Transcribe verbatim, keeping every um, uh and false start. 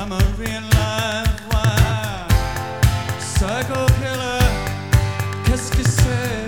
I'm a real live wire. Psycho killer, qu'est-ce que c'est?